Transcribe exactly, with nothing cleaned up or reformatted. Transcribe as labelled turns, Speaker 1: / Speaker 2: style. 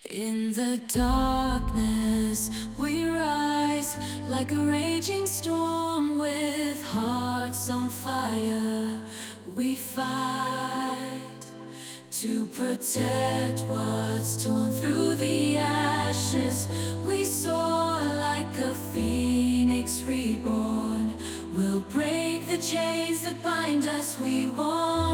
Speaker 1: In the darkness we rise like a raging storm with hearts on fire. We fight to protect what's torn through the ashes. We soar like a phoenix reborn. We'll break the chains that bind us. We won't